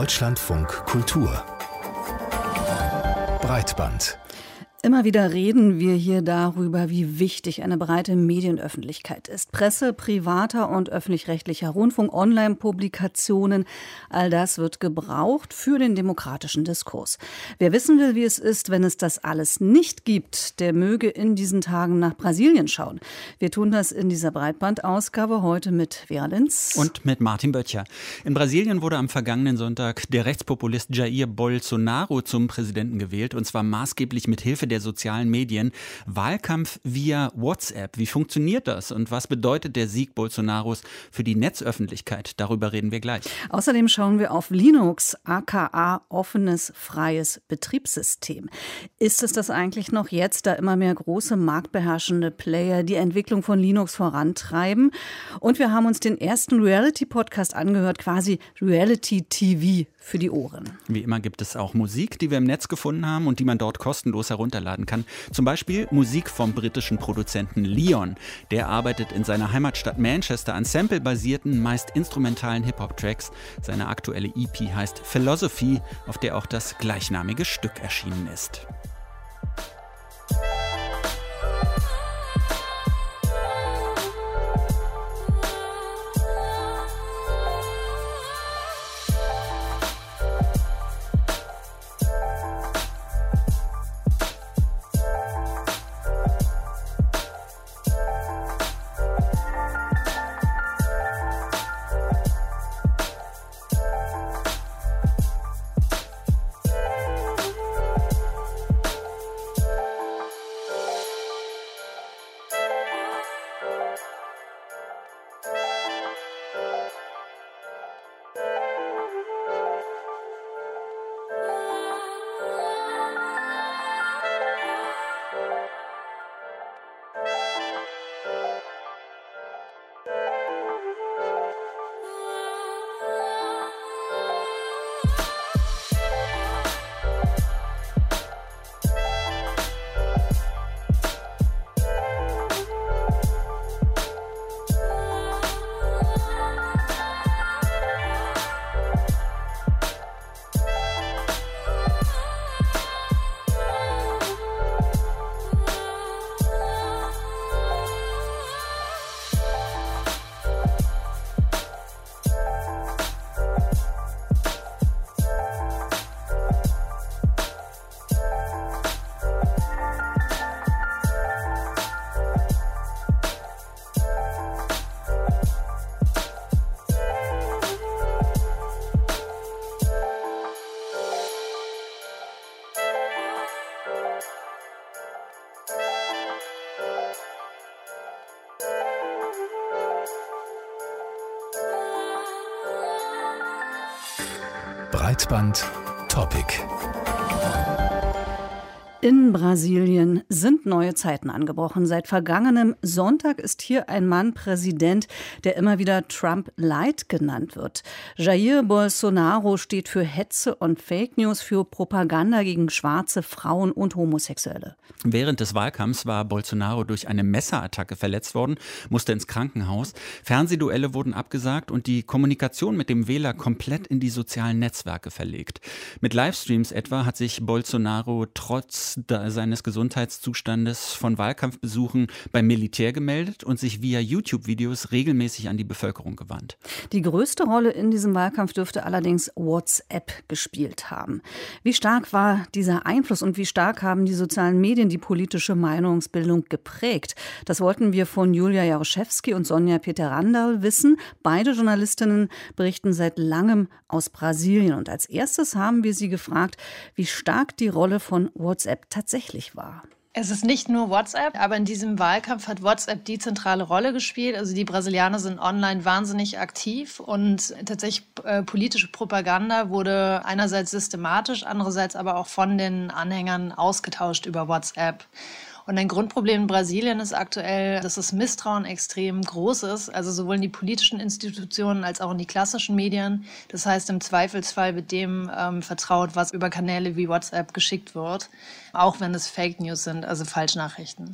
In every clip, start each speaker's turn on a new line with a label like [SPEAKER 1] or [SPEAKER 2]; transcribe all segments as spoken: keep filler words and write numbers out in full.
[SPEAKER 1] Deutschlandfunk Kultur Breitband.
[SPEAKER 2] Immer wieder reden wir hier darüber, wie wichtig eine breite Medienöffentlichkeit ist. Presse, privater und öffentlich-rechtlicher Rundfunk, Online-Publikationen, all das wird gebraucht für den demokratischen Diskurs. Wer wissen will, wie es ist, wenn es das alles nicht gibt, der möge in diesen Tagen nach Brasilien schauen. Wir tun das in dieser Breitbandausgabe heute mit Vera Linz.
[SPEAKER 3] Und mit Martin Böttcher. In Brasilien wurde am vergangenen Sonntag der Rechtspopulist Jair Bolsonaro zum Präsidenten gewählt, und zwar maßgeblich mit Hilfe der sozialen Medien. Wahlkampf via WhatsApp. Wie funktioniert das und was bedeutet der Sieg Bolsonaros für die Netzöffentlichkeit? Darüber reden wir gleich.
[SPEAKER 2] Außerdem schauen wir auf Linux, aka offenes, freies Betriebssystem. Ist es das eigentlich noch jetzt, da immer mehr große marktbeherrschende Player die Entwicklung von Linux vorantreiben? Und wir haben uns den ersten Reality-Podcast angehört, quasi Reality-T V für die Ohren.
[SPEAKER 3] Wie immer gibt es auch Musik, die wir im Netz gefunden haben und die man dort kostenlos herunterladen kann. Zum Beispiel Musik vom britischen Produzenten Leon. Der arbeitet in seiner Heimatstadt Manchester an samplebasierten, meist instrumentalen Hip-Hop-Tracks. Seine aktuelle E P heißt Philosophy, auf der auch das gleichnamige Stück erschienen ist.
[SPEAKER 1] Breitband Topic.
[SPEAKER 2] In Brasilien sind neue Zeiten angebrochen. Seit vergangenem Sonntag ist hier ein Mann Präsident, der immer wieder Trump Light genannt wird. Jair Bolsonaro steht für Hetze und Fake News, für Propaganda gegen Schwarze, Frauen und Homosexuelle.
[SPEAKER 3] Während des Wahlkampfs war Bolsonaro durch eine Messerattacke verletzt worden, musste ins Krankenhaus. Fernsehduelle wurden abgesagt und die Kommunikation mit dem Wähler komplett in die sozialen Netzwerke verlegt. Mit Livestreams etwa hat sich Bolsonaro trotz seines Gesundheitszustandes von Wahlkampfbesuchen beim Militär gemeldet und sich via YouTube-Videos regelmäßig an die Bevölkerung gewandt.
[SPEAKER 2] Die größte Rolle in diesem Wahlkampf dürfte allerdings WhatsApp gespielt haben. Wie stark war dieser Einfluss und wie stark haben die sozialen Medien die politische Meinungsbildung geprägt? Das wollten wir von Julia Jaroszewski und Sonja Peter-Randall wissen. Beide Journalistinnen berichten seit langem aus Brasilien. Und als erstes haben wir sie gefragt, wie stark die Rolle von WhatsApp tatsächlich war.
[SPEAKER 4] Es ist nicht nur WhatsApp, aber in diesem Wahlkampf hat WhatsApp die zentrale Rolle gespielt. Also die Brasilianer sind online wahnsinnig aktiv und tatsächlich äh, politische Propaganda wurde einerseits systematisch, andererseits aber auch von den Anhängern ausgetauscht über WhatsApp. Und ein Grundproblem in Brasilien ist aktuell, dass das Misstrauen extrem groß ist, also sowohl in die politischen Institutionen als auch in die klassischen Medien. Das heißt, im Zweifelsfall wird dem ähm, vertraut, was über Kanäle wie WhatsApp geschickt wird, auch wenn es Fake News sind, also Falschnachrichten.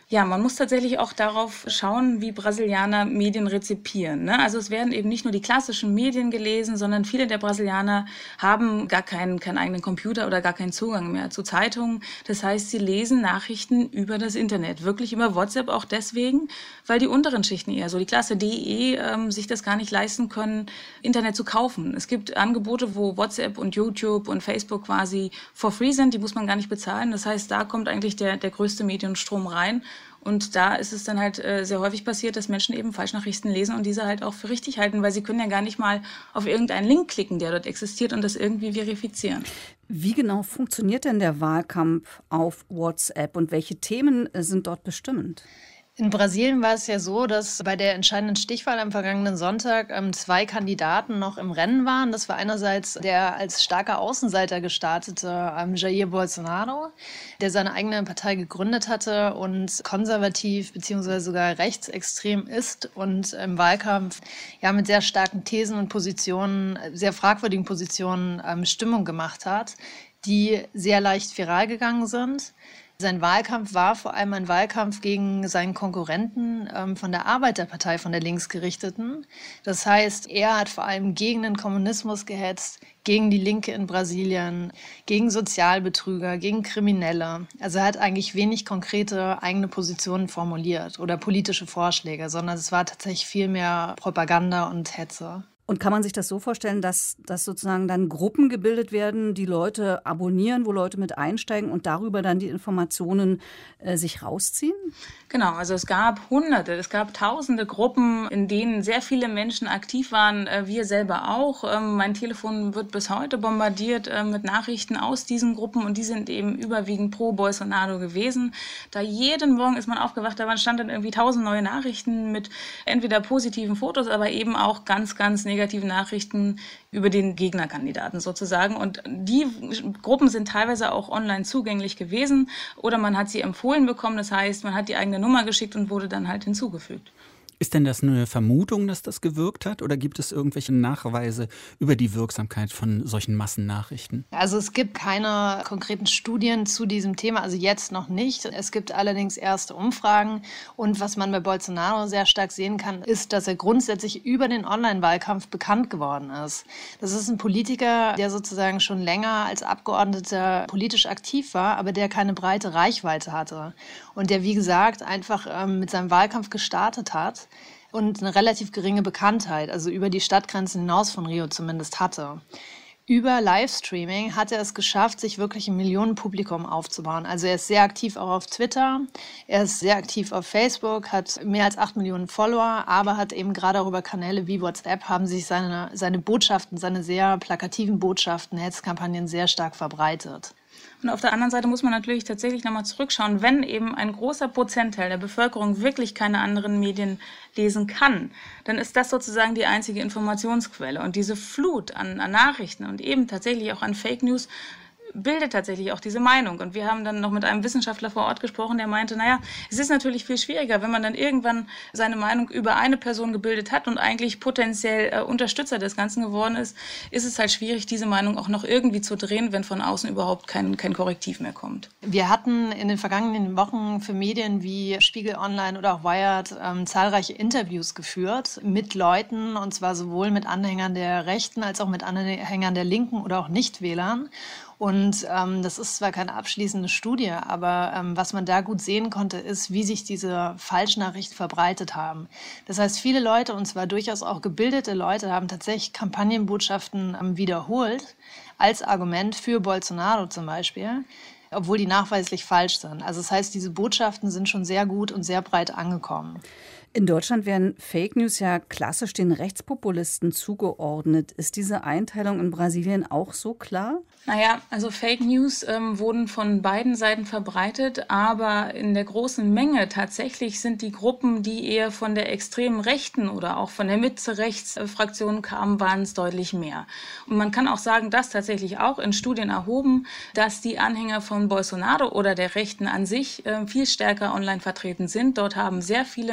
[SPEAKER 5] Ja, man muss tatsächlich auch darauf schauen, wie Brasilianer Medien rezipieren, ne? Also es werden eben nicht nur die klassischen Medien gelesen, sondern viele der Brasilianer haben gar keinen, keinen eigenen Computer oder gar keinen Zugang mehr zu Zeitungen. Das heißt, sie lesen Nachrichten über das Internet, wirklich über WhatsApp, auch deswegen, weil die unteren Schichten eher so, die Klasse D E, ähm, sich das gar nicht leisten können, Internet zu kaufen. Es gibt Angebote, wo WhatsApp und YouTube und Facebook quasi for free sind, die muss man gar nicht bezahlen. Das heißt, da kommt eigentlich der, der größte Medienstrom rein. Und da ist es dann halt äh, sehr häufig passiert, dass Menschen eben Falschnachrichten lesen und diese halt auch für richtig halten, weil sie können ja gar nicht mal auf irgendeinen Link klicken, der dort existiert und das irgendwie verifizieren.
[SPEAKER 2] Wie genau funktioniert denn der Wahlkampf auf WhatsApp und welche Themen sind dort bestimmend?
[SPEAKER 4] In Brasilien war es ja so, dass bei der entscheidenden Stichwahl am vergangenen Sonntag ähm, zwei Kandidaten noch im Rennen waren. Das war einerseits der als starker Außenseiter gestartete ähm, Jair Bolsonaro, der seine eigene Partei gegründet hatte und konservativ bzw. sogar rechtsextrem ist und im Wahlkampf ja mit sehr starken Thesen und Positionen, sehr fragwürdigen Positionen ähm, Stimmung gemacht hat, die sehr leicht viral gegangen sind. Sein Wahlkampf war vor allem ein Wahlkampf gegen seinen Konkurrenten ähm, von der Arbeiterpartei, von der Linksgerichteten. Das heißt, er hat vor allem gegen den Kommunismus gehetzt, gegen die Linke in Brasilien, gegen Sozialbetrüger, gegen Kriminelle. Also er hat eigentlich wenig konkrete eigene Positionen formuliert oder politische Vorschläge, sondern es war tatsächlich viel mehr Propaganda und Hetze.
[SPEAKER 2] Und kann man sich das so vorstellen, dass, dass sozusagen dann Gruppen gebildet werden, die Leute abonnieren, wo Leute mit einsteigen und darüber dann die Informationen äh, sich rausziehen?
[SPEAKER 5] Genau, also es gab hunderte, es gab tausende Gruppen, in denen sehr viele Menschen aktiv waren, äh, wir selber auch. Ähm, mein Telefon wird bis heute bombardiert äh, mit Nachrichten aus diesen Gruppen und die sind eben überwiegend pro Bolsonaro gewesen. Da jeden Morgen ist man aufgewacht, da stand dann irgendwie tausend neue Nachrichten mit entweder positiven Fotos, aber eben auch ganz, ganz negativ. negative Nachrichten über den Gegnerkandidaten sozusagen. Und die Gruppen sind teilweise auch online zugänglich gewesen oder man hat sie empfohlen bekommen. Das heißt, man hat die eigene Nummer geschickt und wurde dann halt hinzugefügt.
[SPEAKER 3] Ist denn das nur eine Vermutung, dass das gewirkt hat oder gibt es irgendwelche Nachweise über die Wirksamkeit von solchen Massennachrichten?
[SPEAKER 4] Also es gibt keine konkreten Studien zu diesem Thema, also jetzt noch nicht. Es gibt allerdings erste Umfragen und was man bei Bolsonaro sehr stark sehen kann, ist, dass er grundsätzlich über den Online-Wahlkampf bekannt geworden ist. Das ist ein Politiker, der sozusagen schon länger als Abgeordneter politisch aktiv war, aber der keine breite Reichweite hatte und der, wie gesagt, einfach ähm, mit seinem Wahlkampf gestartet hat und eine relativ geringe Bekanntheit, also über die Stadtgrenzen hinaus von Rio zumindest hatte. Über Livestreaming hat er es geschafft, sich wirklich ein Millionenpublikum aufzubauen. Also er ist sehr aktiv auch auf Twitter, er ist sehr aktiv auf Facebook, hat mehr als acht Millionen Follower, aber hat eben gerade auch über Kanäle wie WhatsApp haben sich seine, seine Botschaften, seine sehr plakativen Botschaften, Hetzkampagnen sehr stark verbreitet.
[SPEAKER 5] Und auf der anderen Seite muss man natürlich tatsächlich nochmal zurückschauen, wenn eben ein großer Prozentteil der Bevölkerung wirklich keine anderen Medien lesen kann, dann ist das sozusagen die einzige Informationsquelle. Und diese Flut an, an Nachrichten und eben tatsächlich auch an Fake News bildet tatsächlich auch diese Meinung. Und wir haben dann noch mit einem Wissenschaftler vor Ort gesprochen, der meinte, naja, es ist natürlich viel schwieriger, wenn man dann irgendwann seine Meinung über eine Person gebildet hat und eigentlich potenziell äh, Unterstützer des Ganzen geworden ist, ist es halt schwierig, diese Meinung auch noch irgendwie zu drehen, wenn von außen überhaupt kein, kein Korrektiv mehr kommt.
[SPEAKER 4] Wir hatten in den vergangenen Wochen für Medien wie Spiegel Online oder auch Wired ähm, zahlreiche Interviews geführt mit Leuten, und zwar sowohl mit Anhängern der Rechten als auch mit Anhängern der Linken oder auch Nichtwählern. Und ähm, das ist zwar keine abschließende Studie, aber ähm, was man da gut sehen konnte, ist, wie sich diese Falschnachrichten verbreitet haben. Das heißt, viele Leute, und zwar durchaus auch gebildete Leute, haben tatsächlich Kampagnenbotschaften ähm, wiederholt, als Argument für Bolsonaro zum Beispiel, obwohl die nachweislich falsch sind. Also das heißt, diese Botschaften sind schon sehr gut und sehr breit angekommen.
[SPEAKER 2] In Deutschland werden Fake News ja klassisch den Rechtspopulisten zugeordnet. Ist diese Einteilung in Brasilien auch so klar?
[SPEAKER 5] Naja, also Fake News ähm, wurden von beiden Seiten verbreitet, aber in der großen Menge tatsächlich sind die Gruppen, die eher von der extremen Rechten oder auch von der Mitte-Rechts-Fraktion kamen, waren es deutlich mehr. Und man kann auch sagen, dass tatsächlich auch in Studien erhoben, dass die Anhänger von Bolsonaro oder der Rechten an sich äh, viel stärker online vertreten sind. Dort haben sehr viele Menschen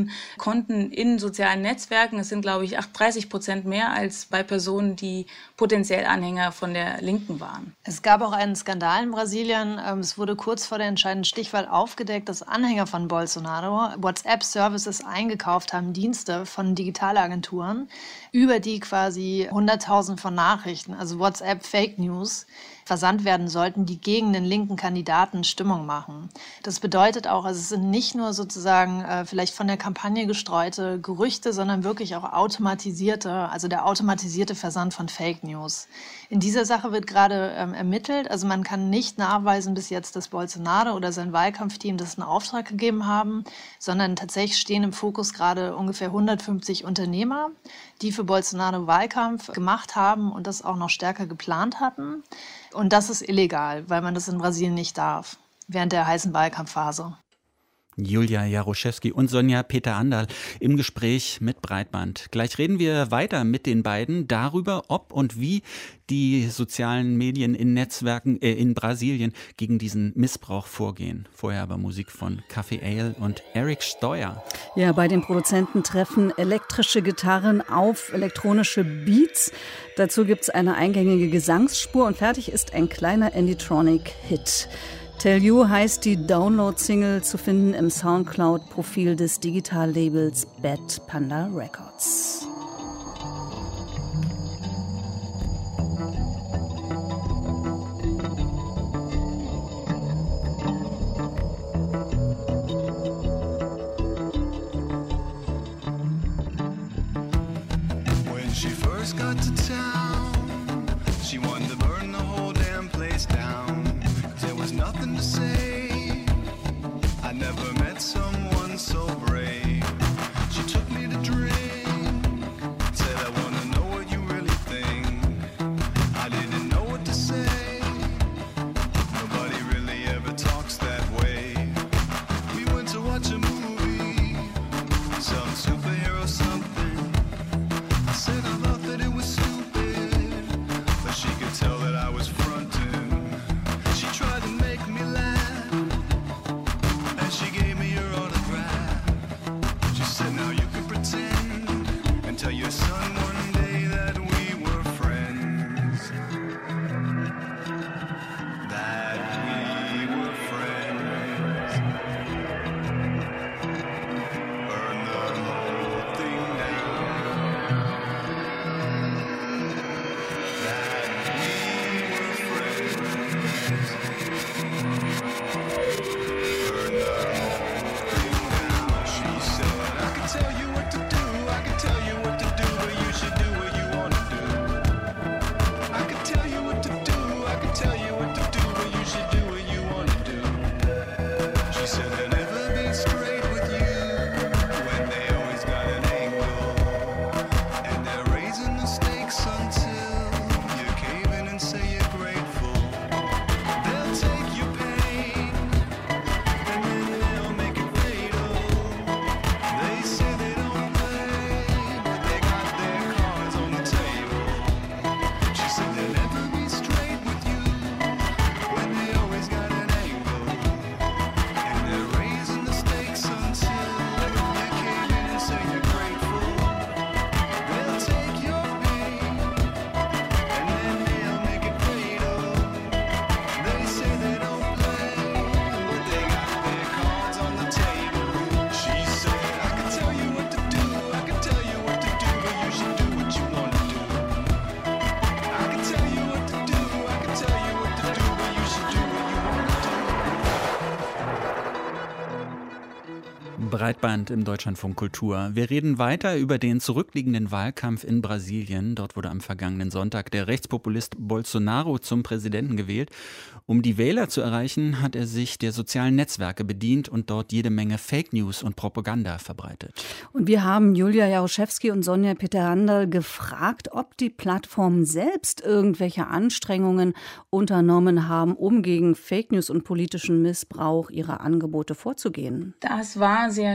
[SPEAKER 5] Millionen Konten in sozialen Netzwerken. Es sind, glaube ich, dreißig Prozent mehr als bei Personen, die potenziell Anhänger von der Linken waren.
[SPEAKER 4] Es gab auch einen Skandal in Brasilien. Es wurde kurz vor der entscheidenden Stichwahl aufgedeckt, dass Anhänger von Bolsonaro WhatsApp-Services eingekauft haben, Dienste von Digitalagenturen, über die quasi Hunderttausend von Nachrichten, also WhatsApp-Fake News, versandt werden sollten, die gegen den linken Kandidaten Stimmung machen. Das bedeutet auch, also es sind nicht nur sozusagen äh, vielleicht von der Kampagne gestreute Gerüchte, sondern wirklich auch automatisierte, also der automatisierte Versand von Fake News. In dieser Sache wird gerade ähm, ermittelt. Also man kann nicht nachweisen bis jetzt, dass Bolsonaro oder sein Wahlkampfteam das in Auftrag gegeben haben, sondern tatsächlich stehen im Fokus gerade ungefähr hundertfünfzig Unternehmer, die für Bolsonaro Wahlkampf gemacht haben und das auch noch stärker geplant hatten. Und das ist illegal, weil man das in Brasilien nicht darf, während der heißen Wahlkampfphase.
[SPEAKER 3] Julia Jaroszewski und Sonja Peter-Anderl im Gespräch mit Breitband. Gleich reden wir weiter mit den beiden darüber, ob und wie die sozialen Medien in Netzwerken äh, in Brasilien gegen diesen Missbrauch vorgehen. Vorher aber Musik von Café Ale und Eric Steuer.
[SPEAKER 2] Ja, bei den Produzenten treffen elektrische Gitarren auf elektronische Beats. Dazu gibt es eine eingängige Gesangsspur und fertig ist ein kleiner Andytronic-Hit. Tell You heißt die Download-Single, zu finden im Soundcloud-Profil des Digitallabels Bad Panda Records.
[SPEAKER 6] When she first got to town, she wanted to burn the whole damn place down. There was nothing to say. I never met someone so brave. She took me to drink, said I wanna know what you really think. I didn't know what to say. Nobody really ever talks that way. We went to watch a movie, some superhero something. I said I thought that it was stupid, but she could tell that I was fronting. Tried to make me laugh, and she gave me her autograph. She said, now you can pretend and tell your son one day that we were friends. That we were friends. Burn the whole thing down. That we were friends. Burn the whole thing down. She said, I can tell you what to do, I can tell you what to do, but you should do what you want to do. I can tell you what to do, I can tell you what to do, but you should do what you want to do. She said, they'll never be straight with you when they always got an angle, and they're raising the stakes until you cave in and say you're grateful. They'll take your pain and then they'll make it fatal. They say they don't play, but they got their cards on the table. She said they'll never be straight with you when they always got an angle, and they're raising the stakes until you cave in and say you're grateful. They'll take your pain and then they'll make it fatal. They say they don't play, but they got their cards on the table. She said, I can tell you what to do, I can tell you what to do, but you should do what you want to do. I can tell you what to do, I can tell you what to do, but you should do what you want to do.
[SPEAKER 3] Breitband im Deutschlandfunk Kultur. Wir reden weiter über den zurückliegenden Wahlkampf in Brasilien. Dort wurde am vergangenen Sonntag der Rechtspopulist Bolsonaro zum Präsidenten gewählt. Um die Wähler zu erreichen, hat er sich der sozialen Netzwerke bedient und dort jede Menge Fake News und Propaganda verbreitet.
[SPEAKER 2] Und wir haben Julia Jaroszewski und Sonja Peter-Anderl gefragt, ob die Plattformen selbst irgendwelche Anstrengungen unternommen haben, um gegen Fake News und politischen Missbrauch ihrer Angebote vorzugehen.
[SPEAKER 5] Das war sehr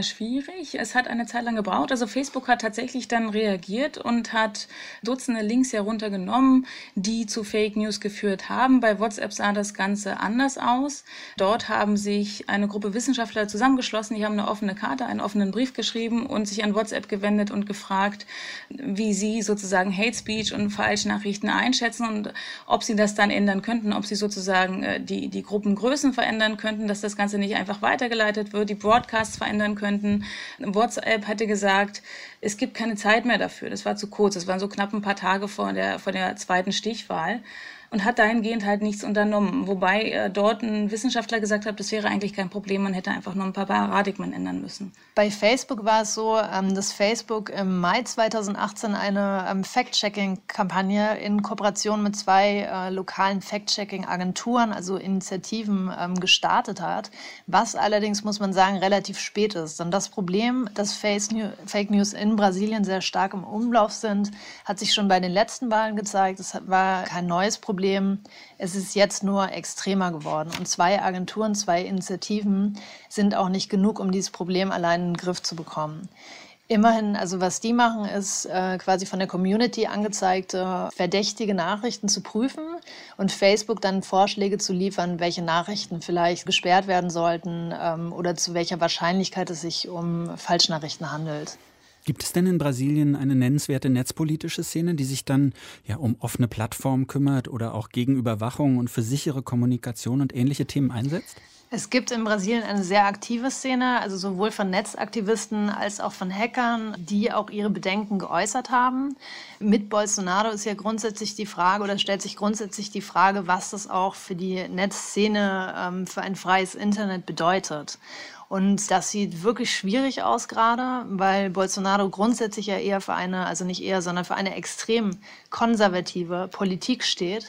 [SPEAKER 5] sehr schwierig. Es hat eine Zeit lang gebraucht. Also Facebook hat tatsächlich dann reagiert und hat Dutzende Links heruntergenommen, die zu Fake News geführt haben. Bei WhatsApp sah das Ganze anders aus. Dort haben sich eine Gruppe Wissenschaftler zusammengeschlossen. Die haben eine offene Karte, einen offenen Brief geschrieben und sich an WhatsApp gewendet und gefragt, wie sie sozusagen Hate Speech und Falschnachrichten einschätzen und ob sie das dann ändern könnten, ob sie sozusagen die, die Gruppengrößen verändern könnten, dass das Ganze nicht einfach weitergeleitet wird, die Broadcasts verändern könnten. WhatsApp hatte gesagt, es gibt keine Zeit mehr dafür. Das war zu kurz. Das waren so knapp ein paar Tage vor der, vor der zweiten Stichwahl. Und hat dahingehend halt nichts unternommen. Wobei äh, dort ein Wissenschaftler gesagt hat, das wäre eigentlich kein Problem, man hätte einfach nur ein paar Paradigmen ändern müssen.
[SPEAKER 4] Bei Facebook war es so, ähm, dass Facebook im Mai zweitausendachtzehn eine ähm, Fact-Checking-Kampagne in Kooperation mit zwei äh, lokalen Fact-Checking-Agenturen, also Initiativen, ähm, gestartet hat, was allerdings, muss man sagen, relativ spät ist. Denn das Problem, dass Fake News in Brasilien sehr stark im Umlauf sind, hat sich schon bei den letzten Wahlen gezeigt. Es war kein neues Problem. Es ist jetzt nur extremer geworden. Und zwei Agenturen, zwei Initiativen sind auch nicht genug, um dieses Problem allein in den Griff zu bekommen. Immerhin, also was die machen, ist äh, quasi von der Community angezeigte verdächtige Nachrichten zu prüfen und Facebook dann Vorschläge zu liefern, welche Nachrichten vielleicht gesperrt werden sollten ähm, oder zu welcher Wahrscheinlichkeit es sich um Falschnachrichten handelt.
[SPEAKER 3] Gibt es denn in Brasilien eine nennenswerte netzpolitische Szene, die sich dann ja um offene Plattformen kümmert oder auch gegen Überwachung und für sichere Kommunikation und ähnliche Themen einsetzt?
[SPEAKER 4] Es gibt in Brasilien eine sehr aktive Szene, also sowohl von Netzaktivisten als auch von Hackern, die auch ihre Bedenken geäußert haben. Mit Bolsonaro ist ja grundsätzlich die Frage oder stellt sich grundsätzlich die Frage, was das auch für die Netzszene, ähm, für ein freies Internet bedeutet. Und das sieht wirklich schwierig aus gerade, weil Bolsonaro grundsätzlich ja eher für eine, also nicht eher, sondern für eine extrem konservative Politik steht.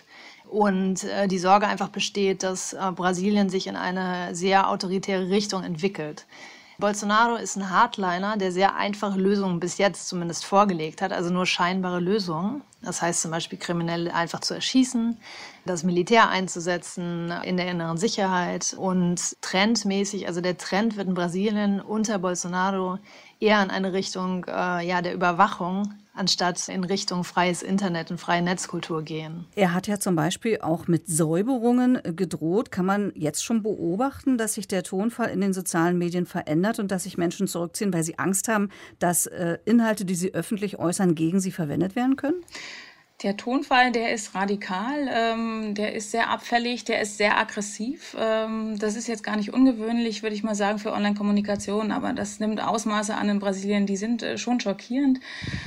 [SPEAKER 4] Und äh, die Sorge einfach besteht, dass äh, Brasilien sich in eine sehr autoritäre Richtung entwickelt. Bolsonaro ist ein Hardliner, der sehr einfache Lösungen bis jetzt zumindest vorgelegt hat, also nur scheinbare Lösungen. Das heißt zum Beispiel, Kriminelle einfach zu erschießen, das Militär einzusetzen in der inneren Sicherheit. Und trendmäßig, also der Trend wird in Brasilien unter Bolsonaro eher in eine Richtung äh, ja, der Überwachung, anstatt in Richtung freies Internet und freie Netzkultur gehen.
[SPEAKER 2] Er hat ja zum Beispiel auch mit Säuberungen gedroht. Kann man jetzt schon beobachten, dass sich der Tonfall in den sozialen Medien verändert und dass sich Menschen zurückziehen, weil sie Angst haben, dass äh, Inhalte, die sie öffentlich äußern, gegen sie verwendet werden können?
[SPEAKER 5] Der Tonfall, der ist radikal, ähm, der ist sehr abfällig, der ist sehr aggressiv. Ähm, das ist jetzt gar nicht ungewöhnlich, würde ich mal sagen, für Online-Kommunikation, aber das nimmt Ausmaße an in Brasilien, die sind äh, schon schockierend.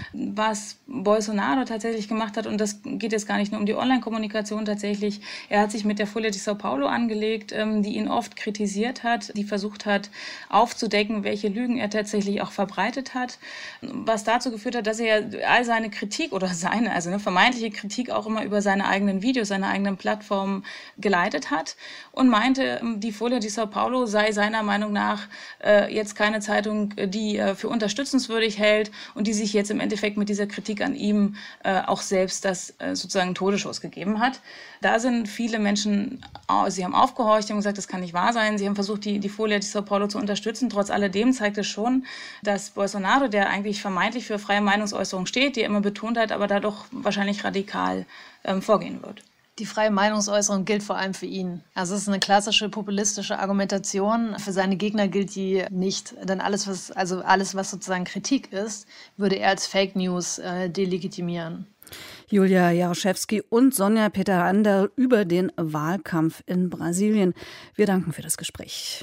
[SPEAKER 5] Was Bolsonaro tatsächlich gemacht hat, und das geht jetzt gar nicht nur um die Online-Kommunikation tatsächlich, er hat sich mit der Folha de São Paulo angelegt, ähm, die ihn oft kritisiert hat, die versucht hat aufzudecken, welche Lügen er tatsächlich auch verbreitet hat, was dazu geführt hat, dass er all seine Kritik oder seine, also eine vermeintliche Kritik auch immer über seine eigenen Videos, seine eigenen Plattformen geleitet hat und meinte, die Folha de São Paulo sei seiner Meinung nach äh, jetzt keine Zeitung, die er für unterstützenswürdig hält und die sich jetzt im Endeffekt mit dieser Kritik an ihm äh, auch selbst das äh, sozusagen Todesschuss gegeben hat. Da sind viele Menschen, sie haben aufgehorcht, haben gesagt, das kann nicht wahr sein. Sie haben versucht, die, die Folha de São Paulo zu unterstützen. Trotz alledem zeigt es schon, dass Bolsonaro, der eigentlich vermeintlich für freie Meinungsäußerung steht, die er immer betont hat, aber da doch wahrscheinlich radikal ähm, vorgehen wird.
[SPEAKER 4] Die freie Meinungsäußerung gilt vor allem für ihn. Also es ist eine klassische populistische Argumentation. Für seine Gegner gilt die nicht. Denn alles, was, also alles, was sozusagen Kritik ist, würde er als Fake News äh, delegitimieren.
[SPEAKER 2] Julia Jaroszewski und Sonja Peter-Randall über den Wahlkampf in Brasilien. Wir danken für das Gespräch.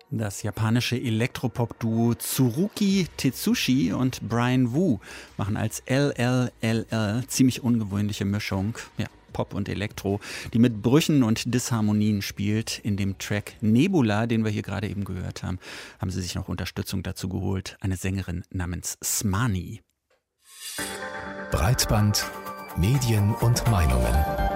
[SPEAKER 3] Das japanische Elektropop-Duo Tsuruki Tetsushi und Brian Wu machen als L L L L ziemlich ungewöhnliche Mischung. Ja, Pop und Elektro, die mit Brüchen und Disharmonien spielt. In dem Track Nebula, den wir hier gerade eben gehört haben, haben sie sich noch Unterstützung dazu geholt. Eine Sängerin namens Smani.
[SPEAKER 1] Breitband, Medien und Meinungen.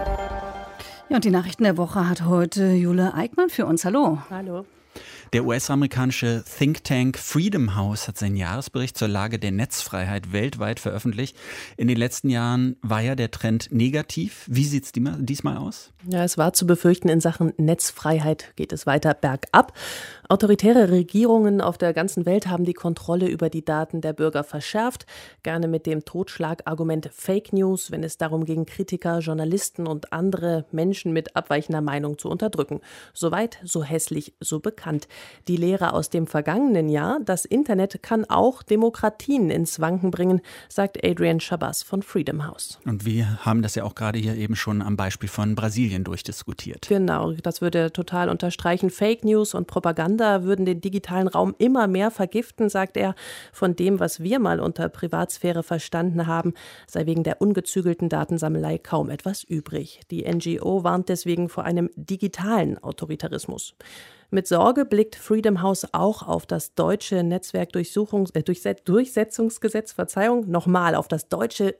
[SPEAKER 2] Ja, und die Nachrichten der Woche hat heute Jule Eickmann für uns. Hallo.
[SPEAKER 7] Hallo.
[SPEAKER 3] Der U S-amerikanische Think Tank Freedom House hat seinen Jahresbericht zur Lage der Netzfreiheit weltweit veröffentlicht. In den letzten Jahren war ja der Trend negativ. Wie sieht es diesmal aus?
[SPEAKER 7] Ja, es war zu befürchten, in Sachen Netzfreiheit geht es weiter bergab. Autoritäre Regierungen auf der ganzen Welt haben die Kontrolle über die Daten der Bürger verschärft, gerne mit dem Totschlagargument Fake News, wenn es darum ging, Kritiker, Journalisten und andere Menschen mit abweichender Meinung zu unterdrücken. Soweit, so hässlich, so bekannt. Die Lehre aus dem vergangenen Jahr, das Internet kann auch Demokratien ins Wanken bringen, sagt Adrian Shabazz von Freedom House.
[SPEAKER 3] Und wir haben das ja auch gerade hier eben schon am Beispiel von Brasilien durchdiskutiert.
[SPEAKER 7] Genau, das würde total unterstreichen. Fake News und Propaganda würden den digitalen Raum immer mehr vergiften, sagt er. Von dem, was wir mal unter Privatsphäre verstanden haben, sei wegen der ungezügelten Datensammelei kaum etwas übrig. Die N G O warnt deswegen vor einem digitalen Autoritarismus. Mit Sorge blickt Freedom House auch auf das deutsche Netzwerkdurchsuchungs- äh, Durchset- Durchsetzungsgesetz, Verzeihung, nochmal auf das deutsche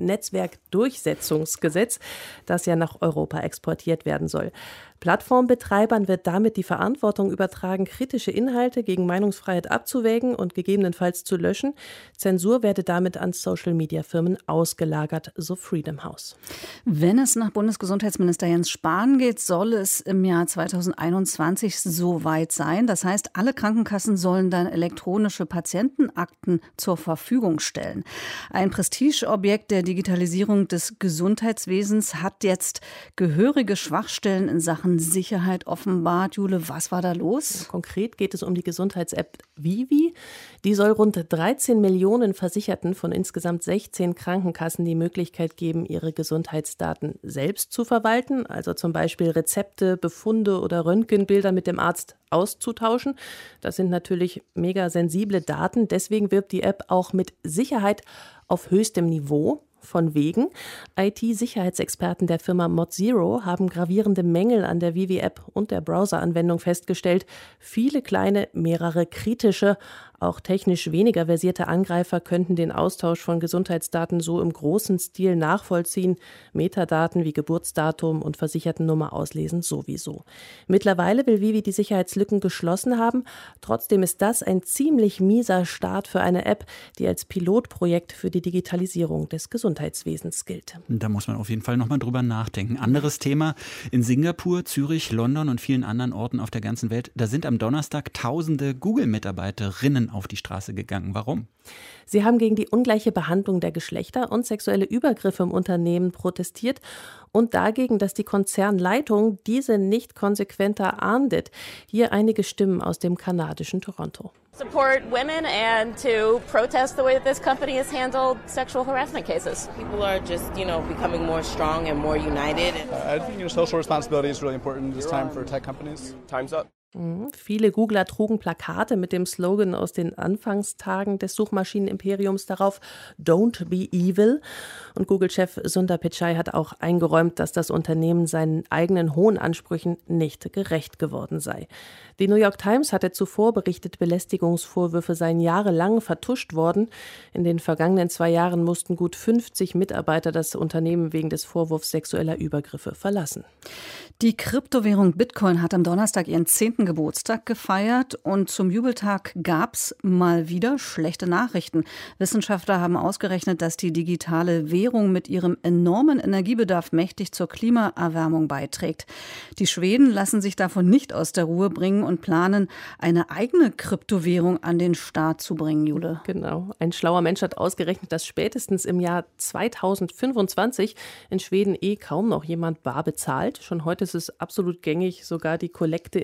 [SPEAKER 7] Netzwerkdurchsetzungsgesetz, das ja nach Europa exportiert werden soll. Plattformbetreibern wird damit die Verantwortung übertragen, kritische Inhalte gegen Meinungsfreiheit abzuwägen und gegebenenfalls zu löschen. Zensur werde damit an Social-Media-Firmen ausgelagert, so Freedom House.
[SPEAKER 2] Wenn es nach Bundesgesundheitsminister Jens Spahn geht, soll es im Jahr zweitausendeinundzwanzig soweit sein. Das heißt, alle Krankenkassen sollen dann elektronische Patientenakten zur Verfügung stellen. Ein Prestigeobjekt der Digitalisierung des Gesundheitswesens hat jetzt gehörige Schwachstellen in Sachen Sicherheit offenbart. Jule, was war da los?
[SPEAKER 7] Konkret geht es um die Gesundheits-App Vivi. Die soll rund dreizehn Millionen Versicherten von insgesamt sechzehn Krankenkassen die Möglichkeit geben, ihre Gesundheitsdaten selbst zu verwalten, also zum Beispiel Rezepte, Befunde oder Röntgenbilder mit dem Arzt auszutauschen. Das sind natürlich mega sensible Daten. Deswegen wirbt die App auch mit Sicherheit auf höchstem Niveau. Von wegen. I T-Sicherheitsexperten der Firma ModZero haben gravierende Mängel an der Vivi-App und der Browser-Anwendung festgestellt. Viele kleine, mehrere kritische, auch technisch weniger versierte Angreifer könnten den Austausch von Gesundheitsdaten so im großen Stil nachvollziehen. Metadaten wie Geburtsdatum und Versichertennummer auslesen sowieso. Mittlerweile will Vivi die Sicherheitslücken geschlossen haben. Trotzdem ist das ein ziemlich mieser Start für eine App, die als Pilotprojekt für die Digitalisierung des Gesundheitswesens gilt.
[SPEAKER 3] Da muss man auf jeden Fall nochmal drüber nachdenken. Anderes Thema: In Singapur, Zürich, London und vielen anderen Orten auf der ganzen Welt, da sind am Donnerstag tausende Google-Mitarbeiterinnen auf die Straße gegangen. Warum?
[SPEAKER 7] Sie haben gegen die ungleiche Behandlung der Geschlechter und sexuelle Übergriffe im Unternehmen protestiert und dagegen, dass die Konzernleitung diese nicht konsequenter ahndet. Hier einige Stimmen aus dem kanadischen Toronto.
[SPEAKER 8] Support women and to protest the way that this company has handled sexual harassment cases.
[SPEAKER 9] People are just, you know, becoming more strong and more united.
[SPEAKER 10] Uh, I think you know, social responsibility is really important this time for tech companies.
[SPEAKER 9] Time's up.
[SPEAKER 7] Mhm. Viele Googler trugen Plakate mit dem Slogan aus den Anfangstagen des Suchmaschinenimperiums darauf, Don't be evil. Und Google-Chef Sundar Pichai hat auch eingeräumt, dass das Unternehmen seinen eigenen hohen Ansprüchen nicht gerecht geworden sei. Die New York Times hatte zuvor berichtet, Belästigungsvorwürfe seien jahrelang vertuscht worden. In den vergangenen zwei Jahren mussten gut fünfzig Mitarbeiter das Unternehmen wegen des Vorwurfs sexueller Übergriffe verlassen.
[SPEAKER 2] Die Kryptowährung Bitcoin hat am Donnerstag ihren zehnten Geburtstag gefeiert und zum Jubeltag gab es mal wieder schlechte Nachrichten. Wissenschaftler haben ausgerechnet, dass die digitale Währung mit ihrem enormen Energiebedarf mächtig zur Klimaerwärmung beiträgt. Die Schweden lassen sich davon nicht aus der Ruhe bringen und planen, eine eigene Kryptowährung an den Start zu bringen, Jule.
[SPEAKER 7] Genau. Ein schlauer Mensch hat ausgerechnet, dass spätestens im Jahr zweitausendfünfundzwanzig in Schweden eh kaum noch jemand bar bezahlt. Schon heute ist es absolut gängig, sogar die Kollekte in der Kirche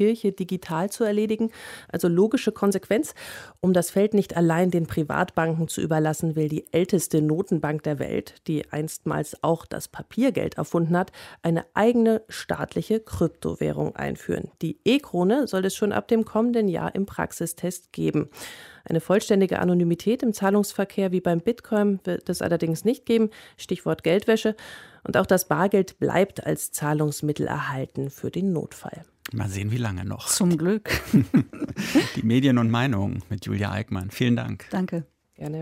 [SPEAKER 7] Kirche digital zu erledigen. Also logische Konsequenz. Um das Feld nicht allein den Privatbanken zu überlassen, will die älteste Notenbank der Welt, die einstmals auch das Papiergeld erfunden hat, eine eigene staatliche Kryptowährung einführen. Die E-Krone soll es schon ab dem kommenden Jahr im Praxistest geben. Eine vollständige Anonymität im Zahlungsverkehr wie beim Bitcoin wird es allerdings nicht geben. Stichwort Geldwäsche. Und auch das Bargeld bleibt als Zahlungsmittel erhalten für den Notfall.
[SPEAKER 3] Mal sehen, wie lange noch.
[SPEAKER 2] Zum Glück.
[SPEAKER 3] Die Medien und Meinungen mit Julia Eickmann. Vielen Dank.
[SPEAKER 2] Danke.
[SPEAKER 7] Gerne.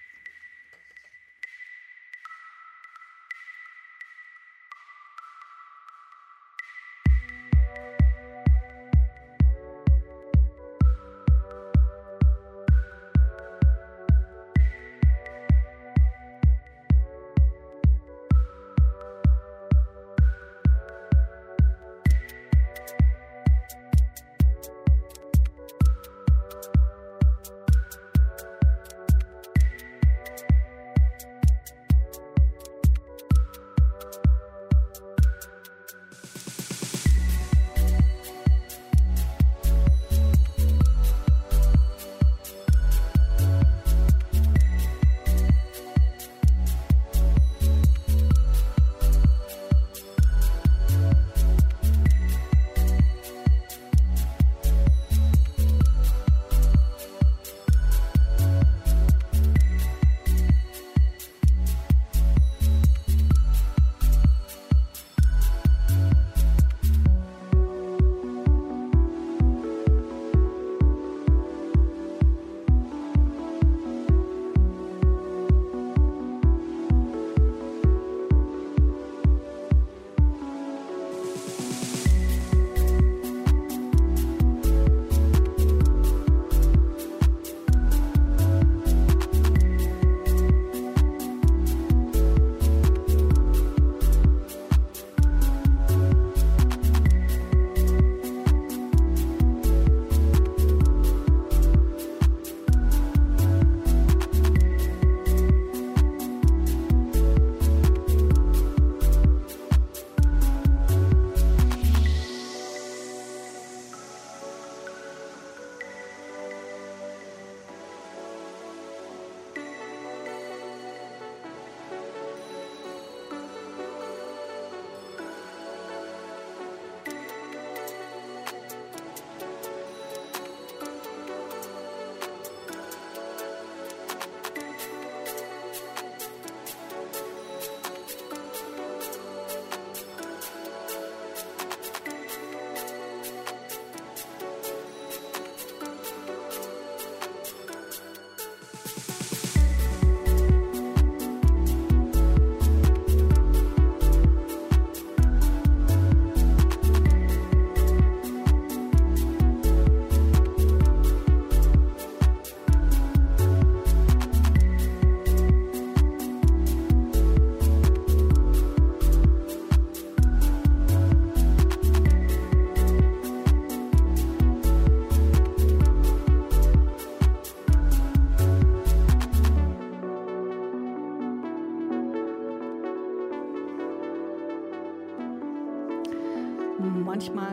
[SPEAKER 2] Manchmal,